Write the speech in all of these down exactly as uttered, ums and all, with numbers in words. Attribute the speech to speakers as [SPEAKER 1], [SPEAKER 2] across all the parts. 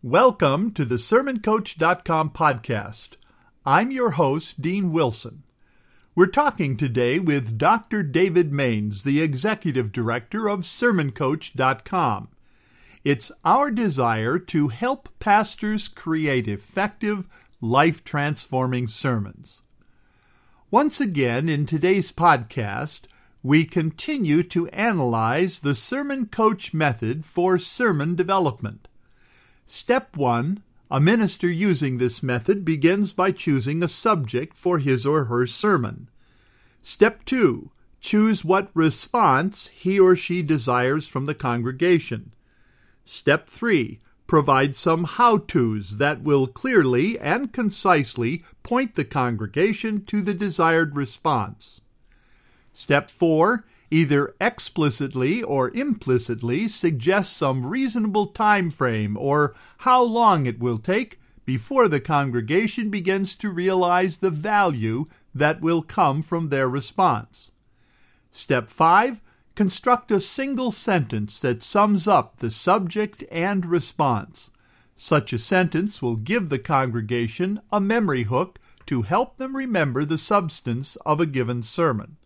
[SPEAKER 1] Welcome to the Sermon Coach dot com podcast. I'm your host, Dean Wilson. We're talking today with Doctor David Maines, the Executive Director of Sermon Coach dot com. It's our desire to help pastors create effective, life-transforming sermons. Once again, in today's podcast, we continue to analyze the Sermon Coach method for sermon development. Step one, a minister using this method begins by choosing a subject for his or her sermon. Step two, choose what response he or she desires from the congregation. Step three, provide some how-tos that will clearly and concisely point the congregation to the desired response. Step four, either explicitly or implicitly suggest some reasonable time frame or how long it will take before the congregation begins to realize the value that will come from their response. Step five, construct a single sentence that sums up the subject and response. Such a sentence will give the congregation a memory hook to help them remember the substance of a given sermon.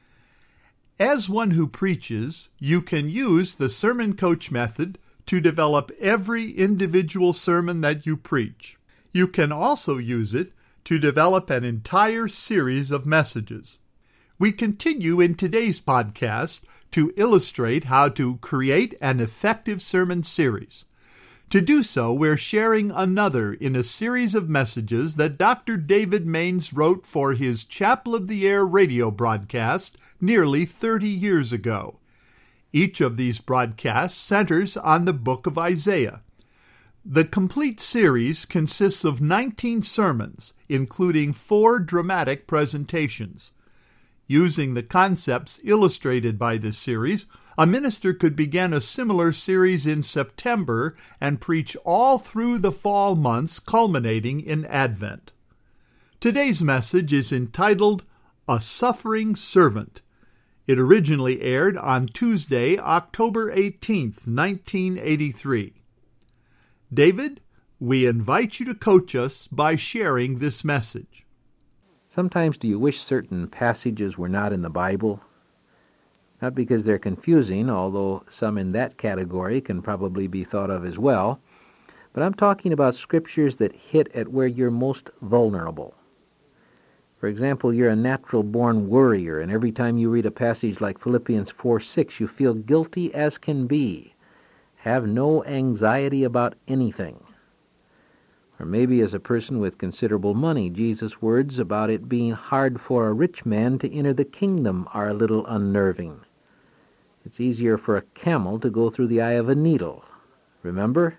[SPEAKER 1] As one who preaches, you can use the Sermon Coach method to develop every individual sermon that you preach. You can also use it to develop an entire series of messages. We continue in today's podcast to illustrate how to create an effective sermon series. To do so, we're sharing another in a series of messages that Doctor David Maines wrote for his Chapel of the Air radio broadcast nearly thirty years ago. Each of these broadcasts centers on the book of Isaiah. The complete series consists of nineteen sermons, including four dramatic presentations. Using the concepts illustrated by this series, a minister could begin a similar series in September and preach all through the fall months, culminating in Advent. Today's message is entitled, A Suffering Servant. It originally aired on Tuesday, October eighteenth, nineteen eighty-three. David, we invite you to coach us by sharing this message.
[SPEAKER 2] Sometimes do you wish certain passages were not in the Bible? Not because they're confusing, although some in that category can probably be thought of as well, but I'm talking about scriptures that hit at where you're most vulnerable. For example, you're a natural-born worrier, and every time you read a passage like Philippians four six, you feel guilty as can be. Have no anxiety about anything. Or maybe as a person with considerable money, Jesus' words about it being hard for a rich man to enter the kingdom are a little unnerving. It's easier for a camel to go through the eye of a needle. Remember?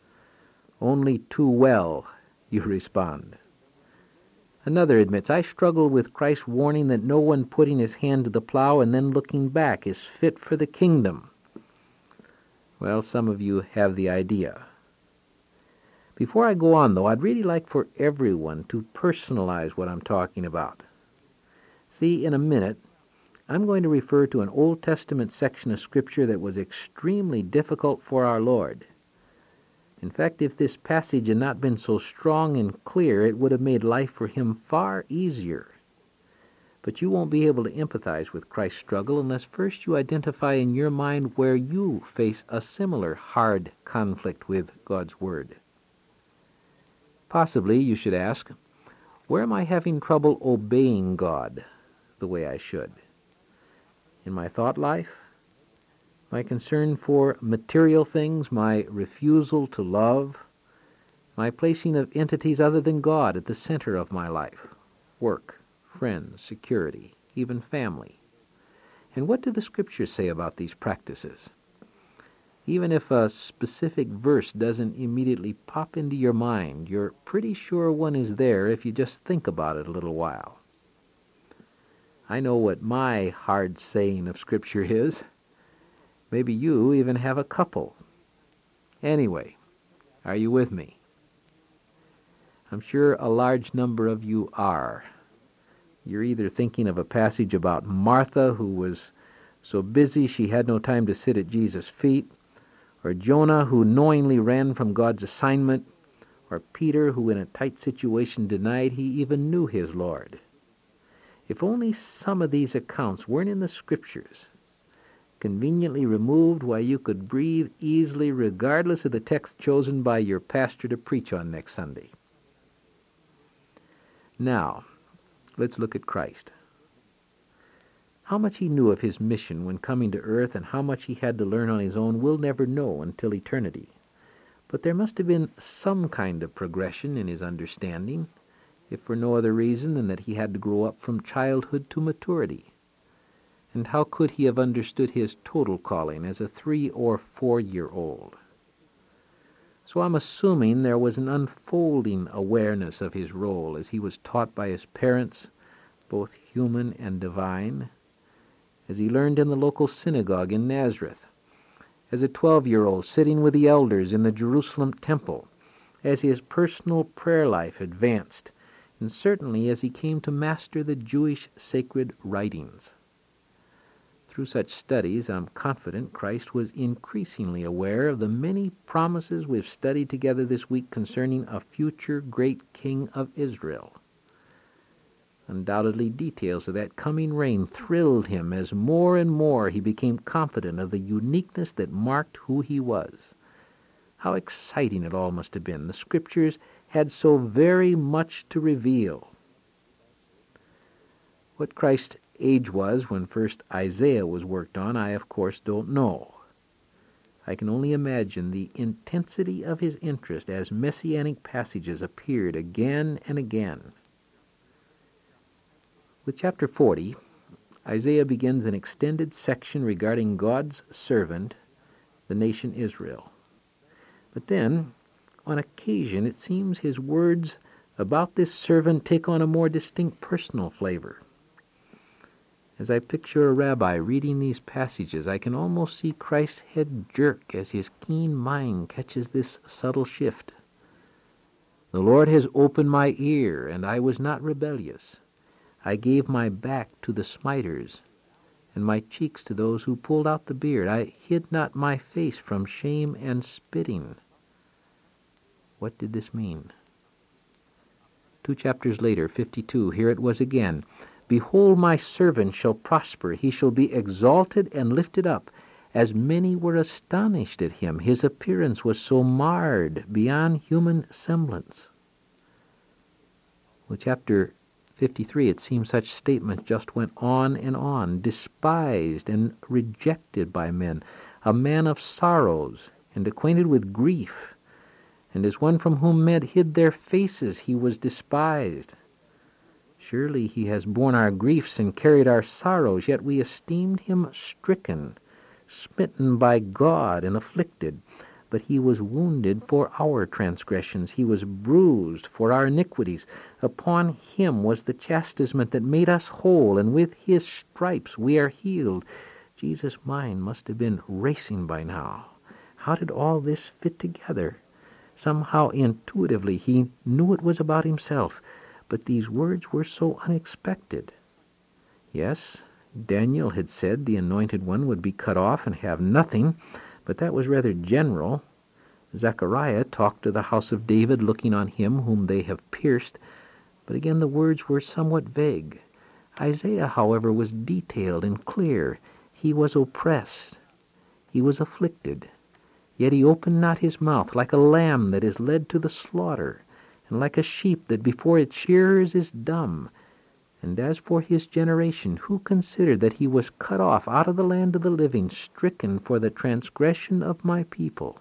[SPEAKER 2] Only too well, you respond. Another admits, I struggle with Christ's warning that no one putting his hand to the plow and then looking back is fit for the kingdom. Well, some of you have the idea. Before I go on, though, I'd really like for everyone to personalize what I'm talking about. See, in a minute, I'm going to refer to an Old Testament section of Scripture that was extremely difficult for our Lord. In fact, if this passage had not been so strong and clear, it would have made life for him far easier. But you won't be able to empathize with Christ's struggle unless first you identify in your mind where you face a similar hard conflict with God's Word. Possibly you should ask, where am I having trouble obeying God the way I should? In my thought life? My concern for material things? My refusal to love? My placing of entities other than God at the center of my life? Work, friends, security, even family. And what do the Scriptures say about these practices? Even if a specific verse doesn't immediately pop into your mind, you're pretty sure one is there if you just think about it a little while. I know what my hard saying of Scripture is. Maybe you even have a couple. Anyway, are you with me? I'm sure a large number of you are. You're either thinking of a passage about Martha, who was so busy she had no time to sit at Jesus' feet, or Jonah, who knowingly ran from God's assignment, or Peter, who in a tight situation denied he even knew his Lord. If only some of these accounts weren't in the Scriptures, conveniently removed while you could breathe easily regardless of the text chosen by your pastor to preach on next Sunday. Now, let's look at Christ. How much he knew of his mission when coming to earth and how much he had to learn on his own we'll never know until eternity. But there must have been some kind of progression in his understanding, if for no other reason than that he had to grow up from childhood to maturity. And how could he have understood his total calling as a three- or four-year-old? So I'm assuming there was an unfolding awareness of his role as he was taught by his parents, both human and divine, as he learned in the local synagogue in Nazareth, as a twelve-year-old sitting with the elders in the Jerusalem temple, as his personal prayer life advanced, and certainly as he came to master the Jewish sacred writings. Through such studies, I'm confident Christ was increasingly aware of the many promises we've studied together this week concerning a future great king of Israel. Undoubtedly, details of that coming reign thrilled him as more and more he became confident of the uniqueness that marked who he was. How exciting it all must have been. The Scriptures had so very much to reveal. What Christ's age was when first Isaiah was worked on, I of course don't know. I can only imagine the intensity of his interest as messianic passages appeared again and again. With chapter forty, Isaiah begins an extended section regarding God's servant, the nation Israel. But then, on occasion, it seems his words about this servant take on a more distinct personal flavor. As I picture a rabbi reading these passages, I can almost see Christ's head jerk as his keen mind catches this subtle shift. The Lord has opened my ear, and I was not rebellious. I gave my back to the smiters, and my cheeks to those who pulled out the beard. I hid not my face from shame and spitting. What did this mean? Two chapters later, fifty-two, here it was again. Behold, my servant shall prosper. He shall be exalted and lifted up. As many were astonished at him, his appearance was so marred beyond human semblance. Well, chapter fifty-three, it seems such statements just went on and on, despised and rejected by men, a man of sorrows and acquainted with grief, and as one from whom men hid their faces he was despised. Surely he has borne our griefs and carried our sorrows, yet we esteemed him stricken, smitten by God, and afflicted. But he was wounded for our transgressions. He was bruised for our iniquities. Upon him was the chastisement that made us whole, and with his stripes we are healed. Jesus' mind must have been racing by now. How did all this fit together? Somehow intuitively he knew it was about himself, but these words were so unexpected. Yes, Daniel had said the Anointed One would be cut off and have nothing, but that was rather general. Zechariah talked to the house of David, looking on him whom they have pierced, but again the words were somewhat vague. Isaiah, however, was detailed and clear. He was oppressed. He was afflicted. Yet he opened not his mouth, like a lamb that is led to the slaughter, and like a sheep that before its shearers is dumb. And as for his generation, who considered that he was cut off out of the land of the living, stricken for the transgression of my people?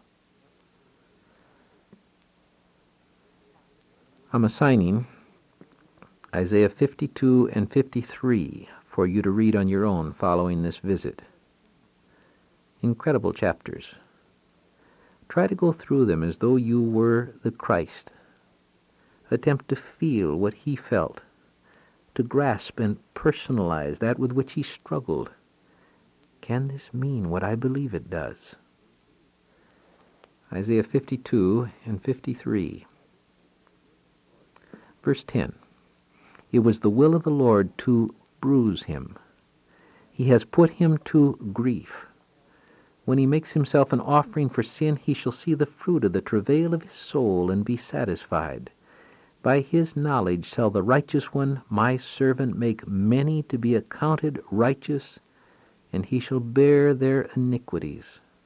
[SPEAKER 2] I'm assigning Isaiah fifty-two and fifty-three for you to read on your own following this visit. Incredible chapters. Try to go through them as though you were the Christ. Attempt to feel what he felt, to grasp and personalize that with which he struggled. Can this mean what I believe it does? Isaiah fifty-two and fifty-three. Verse ten. It was the will of the Lord to bruise him. He has put him to grief. When he makes himself an offering for sin, he shall see the fruit of the travail of his soul and be satisfied. By his knowledge shall the righteous one, my servant, make many to be accounted righteous, and he shall bear their iniquities.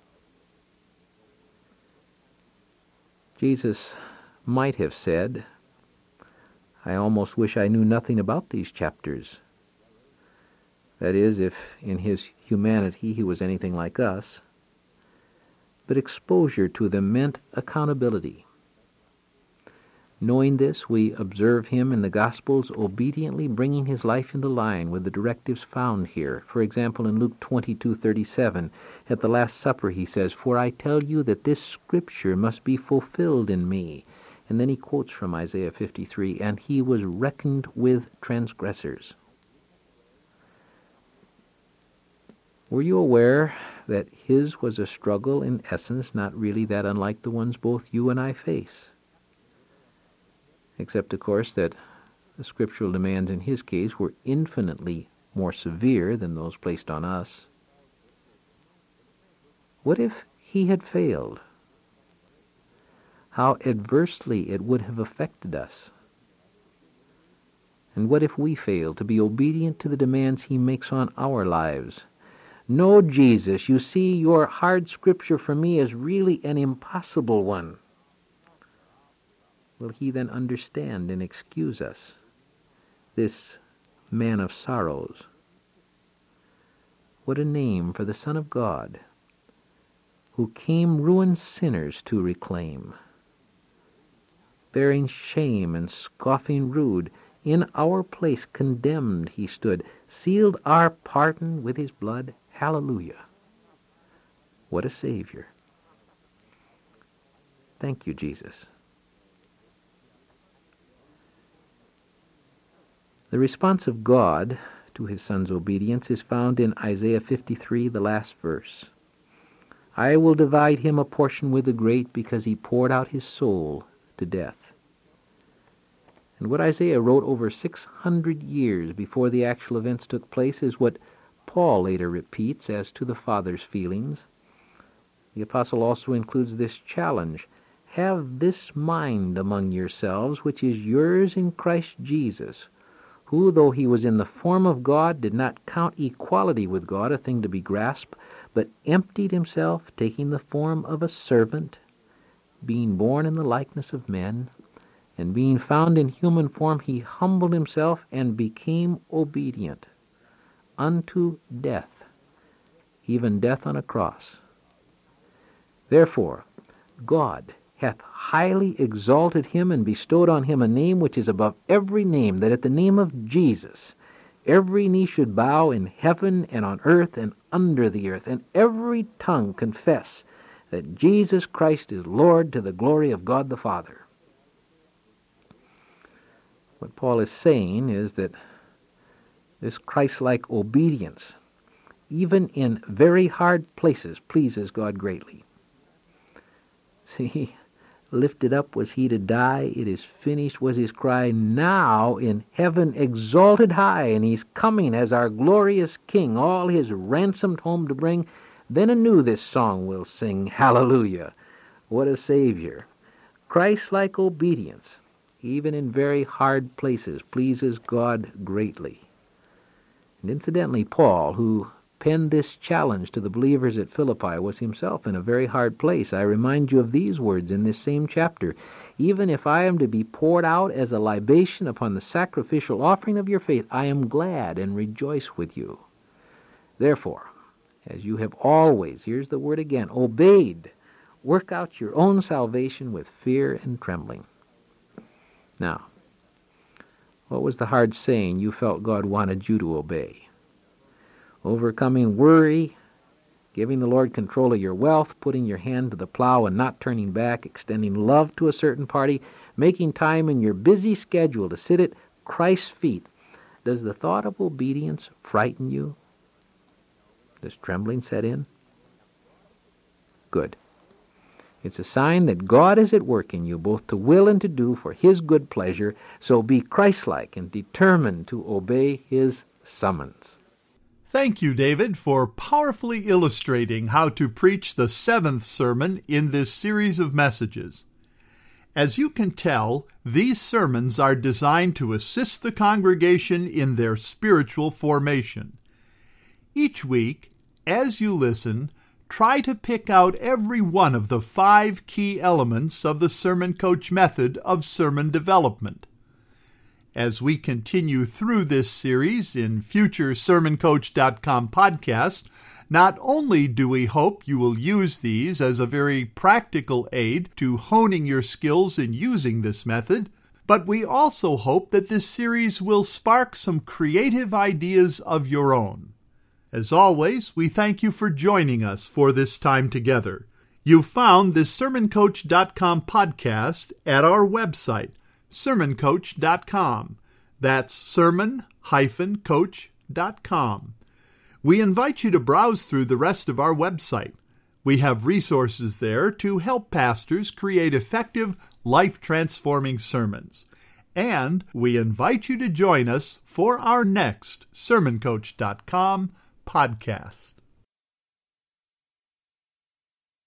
[SPEAKER 2] Jesus might have said, I almost wish I knew nothing about these chapters. That is, if in his humanity he was anything like us. But exposure to them meant accountability. Knowing this, we observe him in the Gospels obediently bringing his life into line with the directives found here. For example, in Luke twenty-two thirty-seven, at the Last Supper he says, For I tell you that this scripture must be fulfilled in me. And then he quotes from Isaiah fifty-three, And he was reckoned with transgressors. Were you aware that his was a struggle in essence not really that unlike the ones both you and I face? Except, of course, that the scriptural demands in his case were infinitely more severe than those placed on us. What if he had failed? How adversely it would have affected us. And what if we fail to be obedient to the demands he makes on our lives? No, Jesus, you see, your hard scripture for me is really an impossible one. Will he then understand and excuse us, this man of sorrows? What a name for the Son of God, who came ruined sinners to reclaim. Bearing shame and scoffing rude, in our place condemned he stood, sealed our pardon with his blood. Hallelujah. What a Savior. Thank you, Jesus. The response of God to his Son's obedience is found in Isaiah fifty-three, the last verse. I will divide him a portion with the great because he poured out his soul to death. And what Isaiah wrote over six hundred years before the actual events took place is what Paul later repeats as to the Father's feelings. The apostle also includes this challenge. Have this mind among yourselves, which is yours in Christ Jesus, who, though he was in the form of God, did not count equality with God a thing to be grasped, but emptied himself, taking the form of a servant, being born in the likeness of men, and being found in human form, he humbled himself and became obedient unto death, even death on a cross. Therefore, God hath highly exalted him and bestowed on him a name which is above every name, that at the name of Jesus every knee should bow in heaven and on earth and under the earth, and every tongue confess that Jesus Christ is Lord, to the glory of God the Father. What Paul is saying is that this Christ-like obedience, even in very hard places, pleases God greatly. See, lifted up was he to die, it is finished was his cry, now in heaven exalted high, and he's coming as our glorious King, all his ransomed home to bring. Then anew this song we'll sing, hallelujah. What a Savior. Christ-like obedience, even in very hard places, pleases God greatly. And incidentally, Paul, who penned this challenge to the believers at Philippi, was himself in a very hard place. I remind you of these words in this same chapter. Even if I am to be poured out as a libation upon the sacrificial offering of your faith, I am glad and rejoice with you. Therefore, as you have always, here's the word again, obeyed, work out your own salvation with fear and trembling. Now, what was the hard saying you felt God wanted you to obey? Overcoming worry, giving the Lord control of your wealth, putting your hand to the plow and not turning back, extending love to a certain party, making time in your busy schedule to sit at Christ's feet. Does the thought of obedience frighten you? Does trembling set in? Good. It's a sign that God is at work in you, both to will and to do for his good pleasure, so be Christ-like and determined to obey his summons.
[SPEAKER 1] Thank you, David, for powerfully illustrating how to preach the seventh sermon in this series of messages. As you can tell, these sermons are designed to assist the congregation in their spiritual formation. Each week, as you listen, try to pick out every one of the five key elements of the Sermon Coach method of sermon development. As we continue through this series in future sermon coach dot com podcasts, not only do we hope you will use these as a very practical aid to honing your skills in using this method, but we also hope that this series will spark some creative ideas of your own. As always, we thank you for joining us for this time together. You found this sermon coach dot com podcast at our website, sermon coach dot com. That's sermon dash coach dot com. We invite you to browse through the rest of our website. We have resources there to help pastors create effective, life-transforming sermons. And we invite you to join us for our next sermon coach dot com podcast.